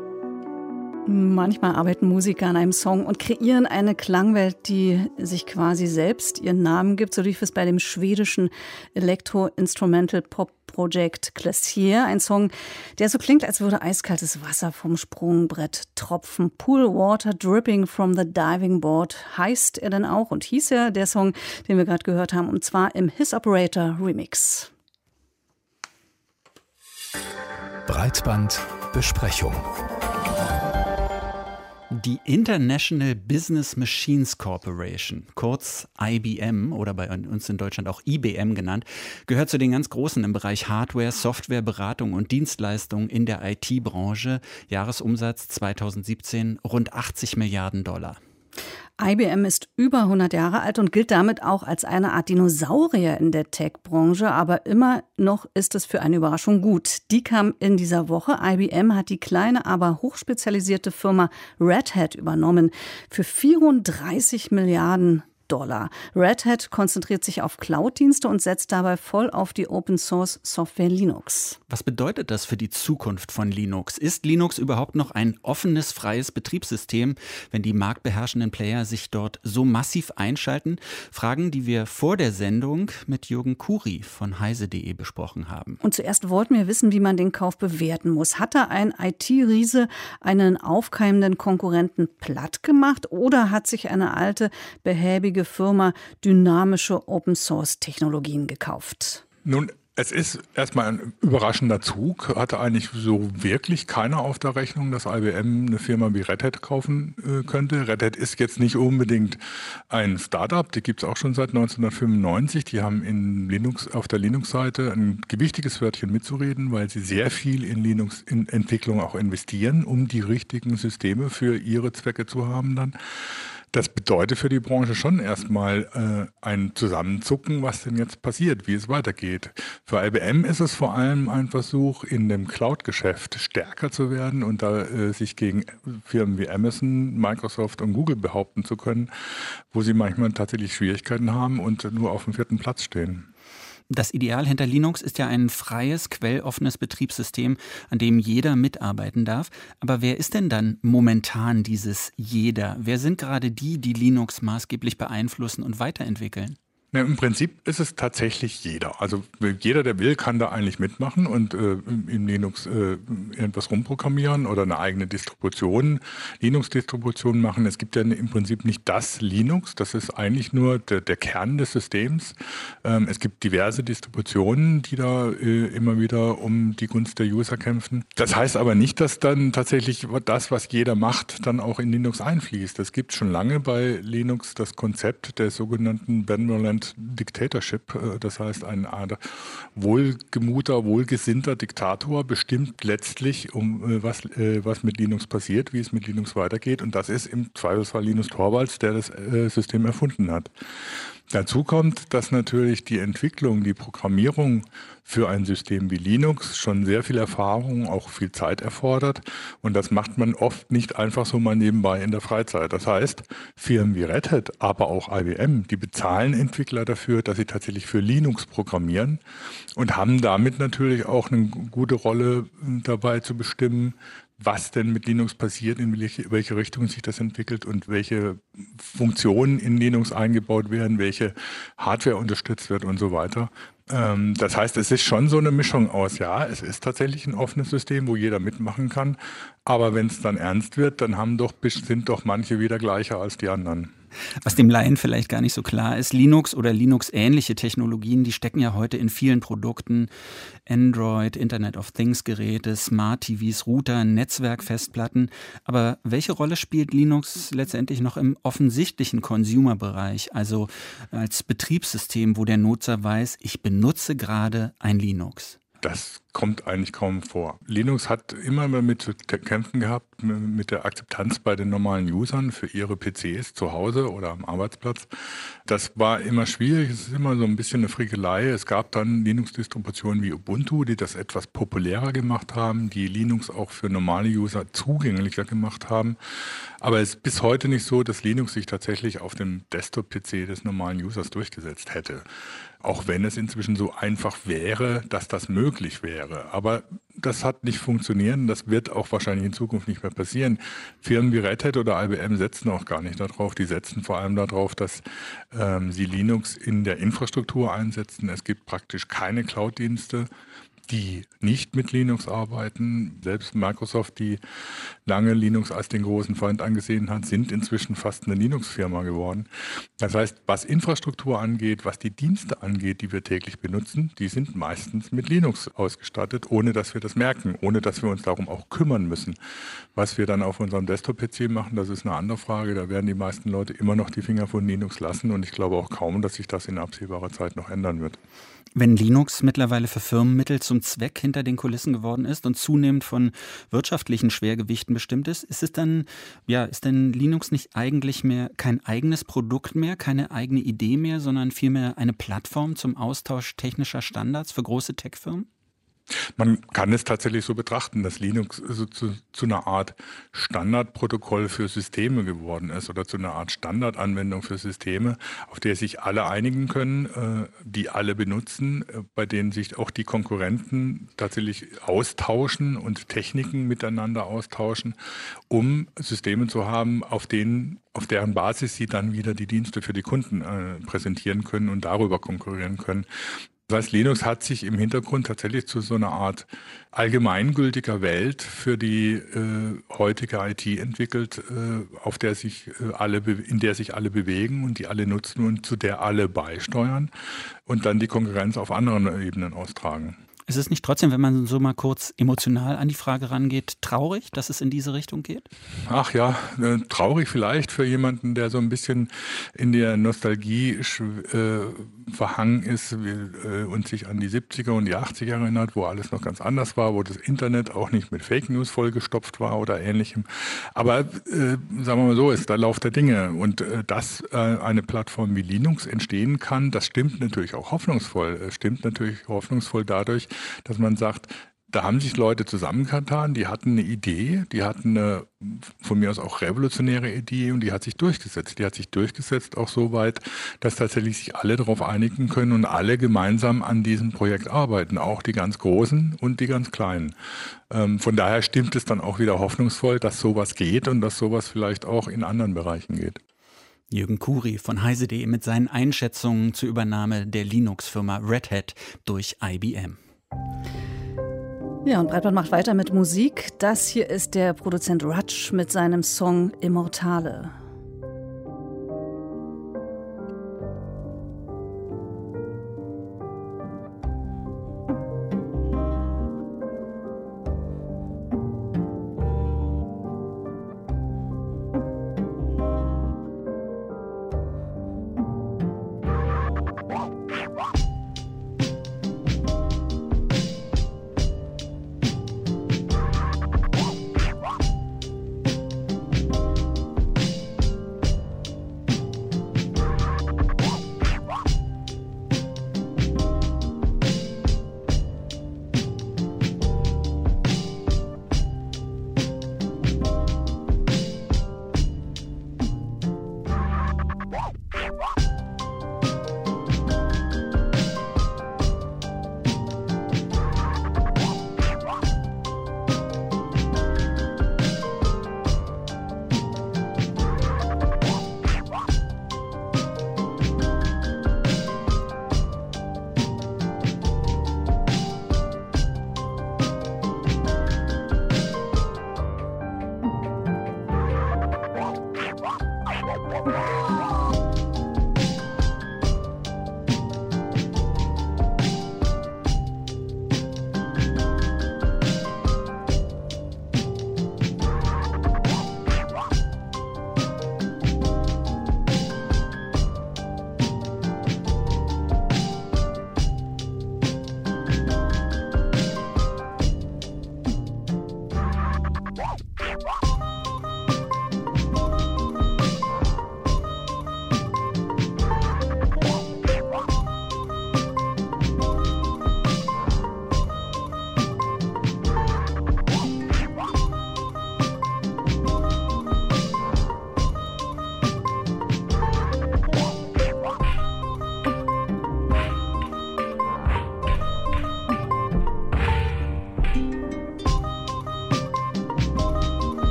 [SPEAKER 2] manchmal arbeiten Musiker an einem Song und kreieren eine Klangwelt, die sich quasi selbst ihren Namen gibt. So lief es bei dem schwedischen Elektro-Instrumental-Pop-Projekt Glacier. Ein Song, der so klingt, als würde eiskaltes Wasser vom Sprungbrett tropfen. Pool Water Dripping from the Diving Board heißt er dann auch und hieß er, der Song, den wir gerade gehört haben, und zwar im His Operator Remix.
[SPEAKER 1] Breitbandbesprechung.
[SPEAKER 3] Die International Business Machines Corporation, kurz I B M oder bei uns in Deutschland auch I B M genannt, gehört zu den ganz Großen im Bereich Hardware, Software, Beratung und Dienstleistungen in der I T-Branche. Jahresumsatz zweitausendsiebzehn rund achtzig Milliarden Dollar.
[SPEAKER 2] I B M ist über hundert Jahre alt und gilt damit auch als eine Art Dinosaurier in der Tech-Branche. Aber immer noch ist es für eine Überraschung gut. Die kam in dieser Woche. I B M hat die kleine, aber hochspezialisierte Firma Red Hat übernommen. Für vierunddreißig Milliarden Dollar. Red Hat konzentriert sich auf Cloud-Dienste und setzt dabei voll auf die Open-Source-Software Linux.
[SPEAKER 3] Was bedeutet das für die Zukunft von Linux? Ist Linux überhaupt noch ein offenes, freies Betriebssystem, wenn die marktbeherrschenden Player sich dort so massiv einschalten? Fragen, die wir vor der Sendung mit Jürgen Kuri von heise punkt de besprochen haben.
[SPEAKER 2] Und zuerst wollten wir wissen, wie man den Kauf bewerten muss. Hat da ein I T-Riese einen aufkeimenden Konkurrenten platt gemacht oder hat sich eine alte, behäbige Firma dynamische Open-Source-Technologien gekauft?
[SPEAKER 11] Nun, es ist erstmal ein überraschender Zug. Hatte eigentlich so wirklich keiner auf der Rechnung, dass I B M eine Firma wie Red Hat kaufen äh, könnte. Red Hat ist jetzt nicht unbedingt ein Startup, die gibt es auch schon seit neunzehnhundertfünfundneunzig. Die haben in Linux, auf der Linux-Seite ein gewichtiges Wörtchen mitzureden, weil sie sehr viel in Linux-Entwicklung auch investieren, um die richtigen Systeme für ihre Zwecke zu haben dann. Das bedeutet für die Branche schon erstmal äh, ein Zusammenzucken, was denn jetzt passiert, wie es weitergeht. Für I B M ist es vor allem ein Versuch, in dem Cloud-Geschäft stärker zu werden und da äh, sich gegen Firmen wie Amazon, Microsoft und Google behaupten zu können, wo sie manchmal tatsächlich Schwierigkeiten haben und nur auf dem vierten Platz stehen.
[SPEAKER 3] Das Ideal hinter Linux ist ja ein freies, quelloffenes Betriebssystem, an dem jeder mitarbeiten darf. Aber wer ist denn dann momentan dieses Jeder? Wer sind gerade die, die Linux maßgeblich beeinflussen und weiterentwickeln?
[SPEAKER 11] Ja, im Prinzip ist es tatsächlich jeder. Also jeder, der will, kann da eigentlich mitmachen und äh, in Linux äh, irgendwas rumprogrammieren oder eine eigene Distribution, Linux-Distribution machen. Es gibt ja im Prinzip nicht das Linux, das ist eigentlich nur der, der Kern des Systems. Ähm, es gibt diverse Distributionen, die da äh, immer wieder um die Gunst der User kämpfen. Das heißt aber nicht, dass dann tatsächlich das, was jeder macht, dann auch in Linux einfließt. Es gibt schon lange bei Linux das Konzept der sogenannten Benevolent Dictatorship, das heißt eine Art wohlgemuter, wohlgesinnter Diktator bestimmt letztlich, um was, was mit Linux passiert, wie es mit Linux weitergeht. Und das ist im Zweifelsfall Linus Torvalds, der das System erfunden hat. Dazu kommt, dass natürlich die Entwicklung, die Programmierung für ein System wie Linux schon sehr viel Erfahrung, auch viel Zeit erfordert. Und das macht man oft nicht einfach so mal nebenbei in der Freizeit. Das heißt, Firmen wie Red Hat, aber auch I B M, die bezahlen Entwickler dafür, dass sie tatsächlich für Linux programmieren und haben damit natürlich auch eine gute Rolle dabei zu bestimmen, was denn mit Linux passiert, in welche, welche Richtung sich das entwickelt und welche Funktionen in Linux eingebaut werden, welche Hardware unterstützt wird und so weiter. Ähm, das heißt, es ist schon so eine Mischung aus, ja, es ist tatsächlich ein offenes System, wo jeder mitmachen kann, aber wenn es dann ernst wird, dann haben doch, sind doch manche wieder gleicher als die anderen.
[SPEAKER 3] Was dem Laien vielleicht gar nicht so klar ist, Linux oder Linux-ähnliche Technologien, die stecken ja heute in vielen Produkten. Android, Internet of Things Geräte, Smart-T Vs, Router, Netzwerkfestplatten. Aber welche Rolle spielt Linux letztendlich noch im offensichtlichen Consumer-Bereich, also als Betriebssystem, wo der Nutzer weiß, ich benutze gerade ein Linux?
[SPEAKER 11] Das kommt eigentlich kaum vor. Linux hat immer damit zu kämpfen gehabt, mit der Akzeptanz bei den normalen Usern für ihre P Cs zu Hause oder am Arbeitsplatz. Das war immer schwierig, es ist immer so ein bisschen eine Frickelei. Es gab dann Linux-Distributionen wie Ubuntu, die das etwas populärer gemacht haben, die Linux auch für normale User zugänglicher gemacht haben. Aber es ist bis heute nicht so, dass Linux sich tatsächlich auf dem Desktop-P C des normalen Users durchgesetzt hätte. Auch wenn es inzwischen so einfach wäre, dass das möglich wäre. Aber das hat nicht funktioniert und das wird auch wahrscheinlich in Zukunft nicht mehr passieren. Firmen wie Red Hat oder I B M setzen auch gar nicht darauf. Die setzen vor allem darauf, dass ähm, sie Linux in der Infrastruktur einsetzen. Es gibt praktisch keine Cloud-Dienste, die nicht mit Linux arbeiten. Selbst Microsoft, die lange Linux als den großen Feind angesehen hat, sind inzwischen fast eine Linux-Firma geworden. Das heißt, was Infrastruktur angeht, was die Dienste angeht, die wir täglich benutzen, die sind meistens mit Linux ausgestattet, ohne dass wir das merken, ohne dass wir uns darum auch kümmern müssen. Was wir dann auf unserem Desktop-P C machen, das ist eine andere Frage. Da werden die meisten Leute immer noch die Finger von Linux lassen und ich glaube auch kaum, dass sich das in absehbarer Zeit noch ändern wird.
[SPEAKER 3] Wenn Linux mittlerweile für Firmenmittel zum Zweck hinter den Kulissen geworden ist und zunehmend von wirtschaftlichen Schwergewichten bestimmt ist, ist es dann, ja, ist denn Linux nicht eigentlich mehr kein eigenes Produkt mehr, keine eigene Idee mehr, sondern vielmehr eine Plattform zum Austausch technischer Standards für große Tech-Firmen?
[SPEAKER 11] Man kann es tatsächlich so betrachten, dass Linux so zu, zu einer Art Standardprotokoll für Systeme geworden ist oder zu einer Art Standardanwendung für Systeme, auf der sich alle einigen können, äh, die alle benutzen, äh, bei denen sich auch die Konkurrenten tatsächlich austauschen und Techniken miteinander austauschen, um Systeme zu haben, auf denen, auf deren Basis sie dann wieder die Dienste für die Kunden äh, präsentieren können und darüber konkurrieren können. Das heißt, Linux hat sich im Hintergrund tatsächlich zu so einer Art allgemeingültiger Welt für die äh, heutige I T entwickelt, äh, auf der sich äh, alle, in der sich alle bewegen und die alle nutzen und zu der alle beisteuern und dann die Konkurrenz auf anderen Ebenen austragen.
[SPEAKER 3] Ist es nicht trotzdem, wenn man so mal kurz emotional an die Frage rangeht, traurig, dass es in diese Richtung geht?
[SPEAKER 11] Ach ja, äh, traurig vielleicht für jemanden, der so ein bisschen in der Nostalgie äh, verhangen ist äh, und sich an die siebziger und die achtziger erinnert, wo alles noch ganz anders war, wo das Internet auch nicht mit Fake News vollgestopft war oder ähnlichem. Aber äh, sagen wir mal so, ist der Lauf der Dinge. Und äh, dass äh, eine Plattform wie Linux entstehen kann, das stimmt natürlich auch hoffnungsvoll. Es stimmt natürlich hoffnungsvoll dadurch, dass man sagt, da haben sich Leute zusammengetan, die hatten eine Idee, die hatten eine von mir aus auch revolutionäre Idee und die hat sich durchgesetzt. Die hat sich durchgesetzt auch so weit, dass tatsächlich sich alle darauf einigen können und alle gemeinsam an diesem Projekt arbeiten, auch die ganz Großen und die ganz Kleinen. Ähm, von daher stimmt es dann auch wieder hoffnungsvoll, dass sowas geht und dass sowas vielleicht auch in anderen Bereichen geht.
[SPEAKER 3] Jürgen Kuri von heise punkt de mit seinen Einschätzungen zur Übernahme der Linux-Firma Red Hat durch I B M.
[SPEAKER 2] Ja, und Breitband macht weiter mit Musik. Das hier ist der Produzent Rutsch mit seinem Song Immortale.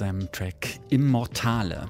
[SPEAKER 3] mit seinem Track Immortale.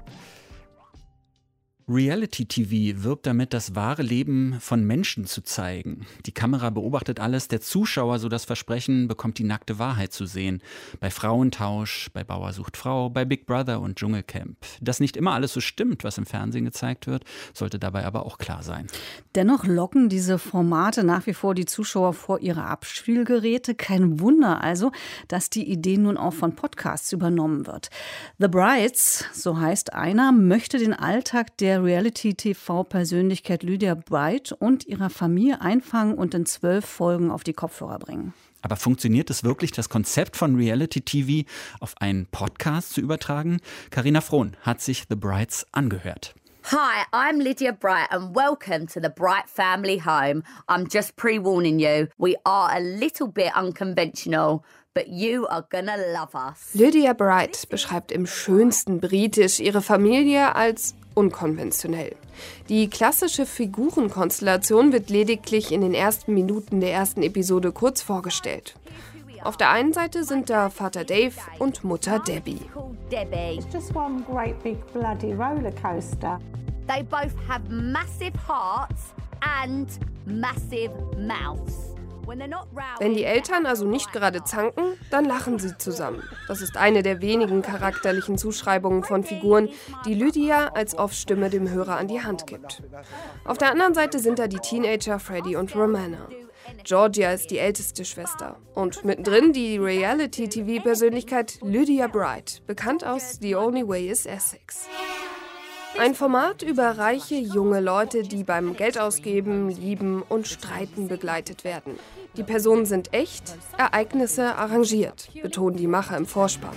[SPEAKER 3] Reality-T V wirbt damit, das wahre Leben von Menschen zu zeigen. Die Kamera beobachtet alles, der Zuschauer, so das Versprechen, bekommt die nackte Wahrheit zu sehen. Bei Frauentausch, bei Bauer sucht Frau, bei Big Brother und Dschungelcamp. Dass nicht immer alles so stimmt, was im Fernsehen gezeigt wird, sollte dabei aber auch klar sein.
[SPEAKER 2] Dennoch locken diese Formate nach wie vor die Zuschauer vor ihre Abspielgeräte. Kein Wunder also, dass die Idee nun auch von Podcasts übernommen wird. The Brides, so heißt einer, möchte den Alltag der Reality-T V-Persönlichkeit Lydia Bride und ihrer Familie einfangen und in zwölf Folgen auf die Kopfhörer bringen.
[SPEAKER 3] Aber funktioniert es wirklich, das Konzept von Reality-T V auf einen Podcast zu übertragen? Carina Frohn hat sich The Brides angehört.
[SPEAKER 12] Hi, I'm Lydia Bright and welcome to the Bright family home. I'm just pre-warning you, we are a little bit unconventional, but you are gonna love us.
[SPEAKER 13] Lydia Bright beschreibt im schönsten Britisch ihre Familie als unkonventionell. Die klassische Figurenkonstellation wird lediglich in den ersten Minuten der ersten Episode kurz vorgestellt. Auf der einen Seite sind da Vater Dave und Mutter Debbie.
[SPEAKER 12] It's just one great big bloody roller coaster. They both have massive hearts and massive mouths.
[SPEAKER 13] Wenn die Eltern also nicht gerade zanken, dann lachen sie zusammen. Das ist eine der wenigen charakterlichen Zuschreibungen von Figuren, die Lydia als Off-Stimme dem Hörer an die Hand gibt. Auf der anderen Seite sind da die Teenager Freddie und Romana. Georgia ist die älteste Schwester. Und mittendrin die Reality-T V-Persönlichkeit Lydia Bride, bekannt aus The Only Way is Essex. Ein Format über reiche, junge Leute, die beim Geldausgeben, Lieben und Streiten begleitet werden. Die Personen sind echt, Ereignisse arrangiert, betonen die Macher im Vorspann.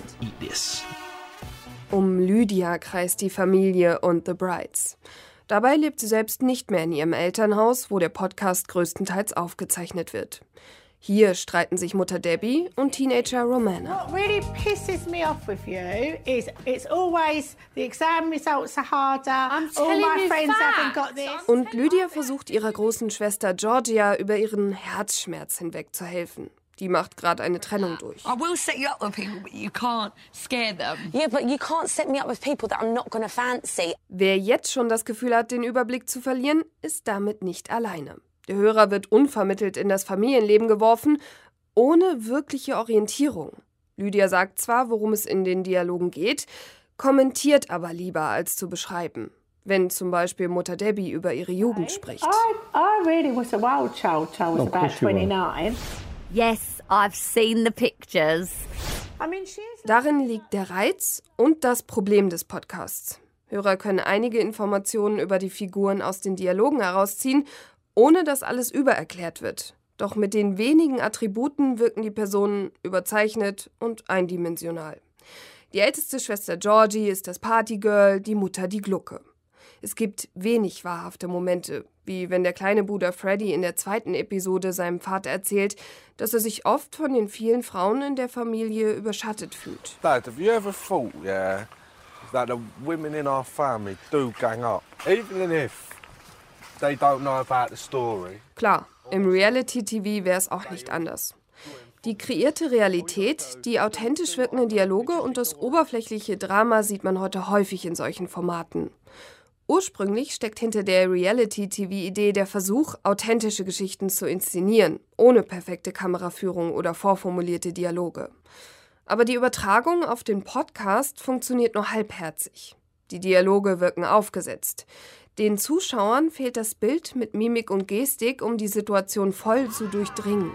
[SPEAKER 13] Um Lydia kreist die Familie und The Brides. Dabei lebt sie selbst nicht mehr in ihrem Elternhaus, wo der Podcast größtenteils aufgezeichnet wird. Hier streiten sich Mutter Debbie und Teenager Romana.
[SPEAKER 14] What really pisses me off with you is it's always the exam results are harder. I'm all my friends haven't got this.
[SPEAKER 13] Und Lydia versucht ihrer großen Schwester Georgia über ihren Herzschmerz hinweg zu helfen. Die macht gerade eine Trennung durch.
[SPEAKER 15] I will set you up with people, but you can't scare them. Yeah, but you can't set me up with people that I'm not gonna fancy.
[SPEAKER 13] Wer jetzt schon das Gefühl hat, den Überblick zu verlieren, ist damit nicht alleine. Der Hörer wird unvermittelt in das Familienleben geworfen, ohne wirkliche Orientierung. Lydia sagt zwar, worum es in den Dialogen geht, kommentiert aber lieber, als zu beschreiben. Wenn zum Beispiel Mutter Debbie über ihre Jugend spricht.
[SPEAKER 14] I, I really was a wild child till I was about twenty-nine.
[SPEAKER 12] Yes, I've seen the pictures.
[SPEAKER 14] I mean, she's...
[SPEAKER 13] Darin liegt der Reiz und das Problem des Podcasts. Hörer können einige Informationen über die Figuren aus den Dialogen herausziehen, ohne dass alles übererklärt wird. Doch mit den wenigen Attributen wirken die Personen überzeichnet und eindimensional. Die älteste Schwester Georgie ist das Partygirl, die Mutter die Glucke. Es gibt wenig wahrhafte Momente, wie wenn der kleine Bruder Freddie in der zweiten Episode seinem Vater erzählt, dass er sich oft von den vielen Frauen in der Familie überschattet fühlt.
[SPEAKER 16] Dad, have you ever thought, yeah, that the women in our family do gang up, even if they don't know about the story?
[SPEAKER 13] Klar, im Reality-T V wäre es auch nicht anders. Die kreierte Realität, die authentisch wirkenden Dialoge und das oberflächliche Drama sieht man heute häufig in solchen Formaten. Ursprünglich steckt hinter der Reality-T V-Idee der Versuch, authentische Geschichten zu inszenieren, ohne perfekte Kameraführung oder vorformulierte Dialoge. Aber die Übertragung auf den Podcast funktioniert nur halbherzig. Die Dialoge wirken aufgesetzt. Den Zuschauern fehlt das Bild mit Mimik und Gestik, um die Situation voll zu durchdringen.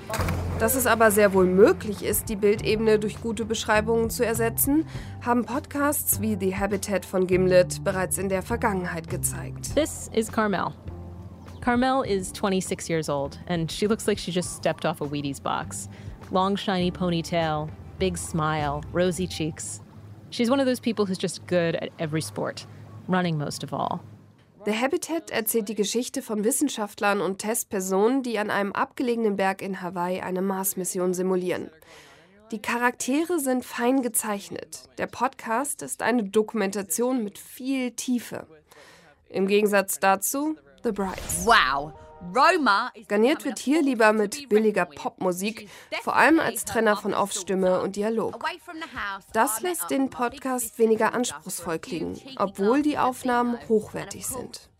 [SPEAKER 13] Dass es aber sehr wohl möglich ist, die Bildebene durch gute Beschreibungen zu ersetzen, haben Podcasts wie The Habitat von Gimlet bereits in der Vergangenheit gezeigt.
[SPEAKER 17] This is Carmel. Carmel is twenty-six years old, and she looks like she just stepped off a Wheaties box. Long, shiny ponytail, big smile, rosy cheeks. She's one of those people who's just good at every sport, running most of all.
[SPEAKER 13] The Habitat erzählt die Geschichte von Wissenschaftlern und Testpersonen, die an einem abgelegenen Berg in Hawaii eine Mars-Mission simulieren. Die Charaktere sind fein gezeichnet. Der Podcast ist eine Dokumentation mit viel Tiefe. Im Gegensatz dazu The Brides.
[SPEAKER 12] Wow,
[SPEAKER 13] Garniert wird hier lieber mit billiger Popmusik, vor allem als Trenner von Off-Stimme und Dialog. Das lässt den Podcast weniger anspruchsvoll klingen, obwohl die Aufnahmen hochwertig sind.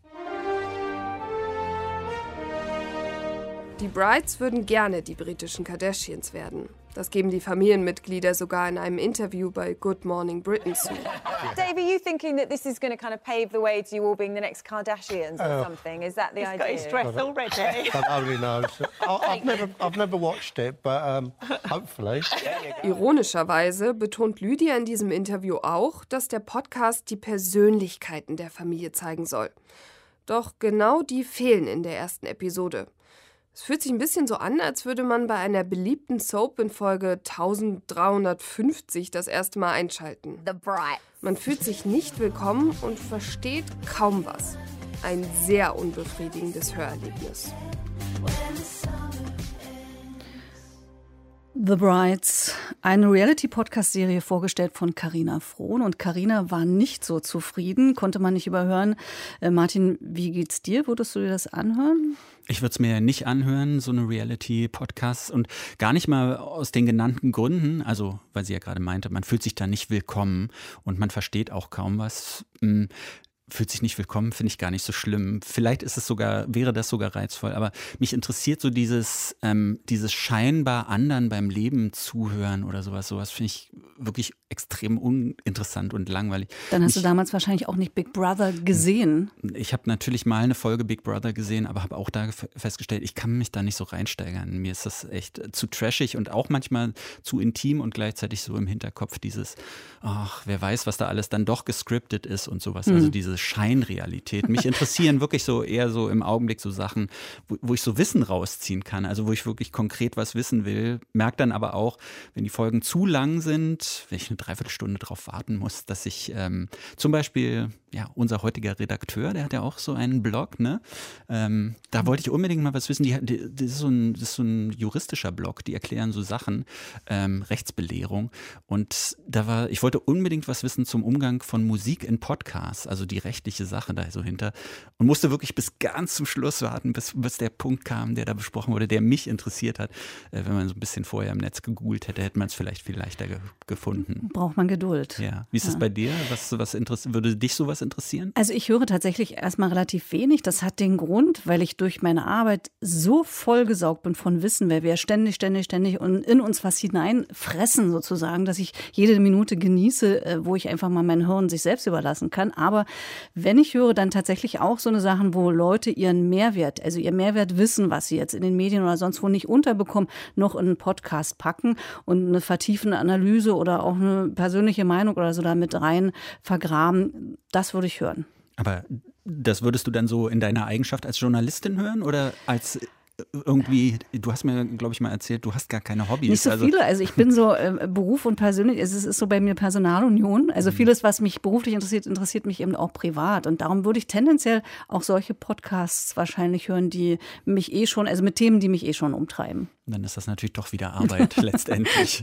[SPEAKER 13] Die Brides würden gerne die britischen Kardashians werden. Das geben die Familienmitglieder sogar in einem Interview bei Good Morning Britain zu.
[SPEAKER 18] Dave, are you thinking that this is going to kind of pave the way to you all being the next Kardashians or
[SPEAKER 19] Uh,
[SPEAKER 18] something? Is that the
[SPEAKER 19] He's
[SPEAKER 18] idea?
[SPEAKER 19] got his stress already. I don't really know. I- I've never, I've never watched it, but um, hopefully.
[SPEAKER 13] Ironischerweise betont Lydia in diesem Interview auch, dass der Podcast die Persönlichkeiten der Familie zeigen soll. Doch genau die fehlen in der ersten Episode. Es fühlt sich ein bisschen so an, als würde man bei einer beliebten Soap in Folge eintausenddreihundertfünfzig das erste Mal einschalten. Man fühlt sich nicht willkommen und versteht kaum was. Ein sehr unbefriedigendes Hörerlebnis.
[SPEAKER 2] The Brides, eine Reality-Podcast-Serie vorgestellt von Carina Frohn. Und Carina war nicht so zufrieden, konnte man nicht überhören. Äh, Martin, wie geht's dir? Würdest du dir das anhören?
[SPEAKER 3] Ich würde es mir nicht anhören, so eine Reality-Podcast, und gar nicht mal aus den genannten Gründen, also weil sie ja gerade meinte, man fühlt sich da nicht willkommen und man versteht auch kaum was. Hm, fühlt sich nicht willkommen, finde ich gar nicht so schlimm. Vielleicht ist es sogar, wäre das sogar reizvoll, aber mich interessiert so dieses, ähm, dieses scheinbar anderen beim Leben zuhören oder sowas. Sowas finde ich wirklich extrem uninteressant und langweilig.
[SPEAKER 2] Dann hast
[SPEAKER 3] mich,
[SPEAKER 2] du damals wahrscheinlich auch nicht Big Brother gesehen.
[SPEAKER 3] Ich habe natürlich mal eine Folge Big Brother gesehen, aber habe auch da festgestellt, ich kann mich da nicht so reinsteigern. Mir ist das echt zu trashig und auch manchmal zu intim und gleichzeitig so im Hinterkopf dieses, ach, wer weiß, was da alles dann doch gescriptet ist und sowas.
[SPEAKER 2] Hm.
[SPEAKER 3] Also diese Scheinrealität. Mich interessieren wirklich so eher so im Augenblick so Sachen, wo, wo ich so Wissen rausziehen kann, also wo ich wirklich konkret was wissen will. Merke dann aber auch, wenn die Folgen zu lang sind, wenn ich eine Dreiviertelstunde drauf warten muss, dass ich ähm, zum Beispiel, ja, unser heutiger Redakteur, der hat ja auch so einen Blog, ne? Ähm, da wollte ich unbedingt mal was wissen. Die, die, das, ist so ein, das ist so ein juristischer Blog, die erklären so Sachen, ähm, Rechtsbelehrung. Und da war, ich wollte unbedingt was wissen zum Umgang von Musik in Podcasts, also die rechtliche Sache da so hinter, und musste wirklich bis ganz zum Schluss warten, bis, bis der Punkt kam, der da besprochen wurde, der mich interessiert hat. Äh, wenn man so ein bisschen vorher im Netz gegoogelt hätte, hätte man es vielleicht viel leichter ge gefunden.
[SPEAKER 2] Braucht man Geduld.
[SPEAKER 3] Ja. Wie ist es
[SPEAKER 2] Ja.
[SPEAKER 3] bei dir? Was, was interess- würde dich sowas interessieren?
[SPEAKER 2] Also ich höre tatsächlich erstmal relativ wenig. Das hat den Grund, weil ich durch meine Arbeit so vollgesaugt bin von Wissen, weil wir ständig, ständig, ständig und in uns was hineinfressen sozusagen, dass ich jede Minute genieße, äh, wo ich einfach mal mein Hirn sich selbst überlassen kann. Aber wenn ich höre, dann tatsächlich auch so eine Sachen, wo Leute ihren Mehrwert, also ihr Mehrwert wissen, was sie jetzt in den Medien oder sonst wo nicht unterbekommen, noch in einen Podcast packen und eine vertiefende Analyse oder auch eine persönliche Meinung oder so damit rein vergraben. Das würde ich hören.
[SPEAKER 3] Aber das würdest du dann so in deiner Eigenschaft als Journalistin hören oder als irgendwie, du hast mir, glaube ich, mal erzählt, du hast gar keine Hobbys.
[SPEAKER 2] Nicht so
[SPEAKER 3] also
[SPEAKER 2] viele. Also ich bin so äh, Beruf und persönlich, es ist, ist so bei mir Personalunion. Also vieles, was mich beruflich interessiert, interessiert mich eben auch privat. Und darum würde ich tendenziell auch solche Podcasts wahrscheinlich hören, die mich eh schon, also mit Themen, die mich eh schon umtreiben.
[SPEAKER 3] Dann ist das natürlich doch wieder Arbeit letztendlich.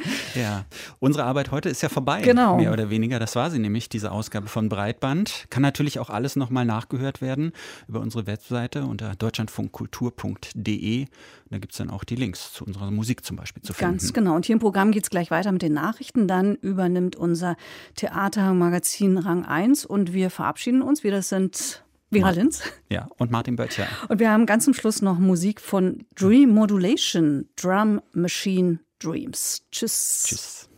[SPEAKER 3] Ja, unsere Arbeit heute ist ja vorbei,
[SPEAKER 2] Genau.
[SPEAKER 3] mehr oder weniger. Das war sie nämlich, diese Ausgabe von Breitband. Kann natürlich auch alles nochmal nachgehört werden über unsere Webseite unter deutschlandfunkkultur punkt de. Da gibt es dann auch die Links zu unserer Musik zum Beispiel zu finden.
[SPEAKER 2] Ganz genau. Und hier im Programm geht es gleich weiter mit den Nachrichten. Dann übernimmt unser Theatermagazin Rang eins und wir verabschieden uns. Wir, das sind Vera Linz.
[SPEAKER 3] Ja, und Martin Böttcher.
[SPEAKER 2] Und wir haben ganz zum Schluss noch Musik von Dream Modulation, Drum Machine Dreams. Tschüss.
[SPEAKER 3] Tschüss.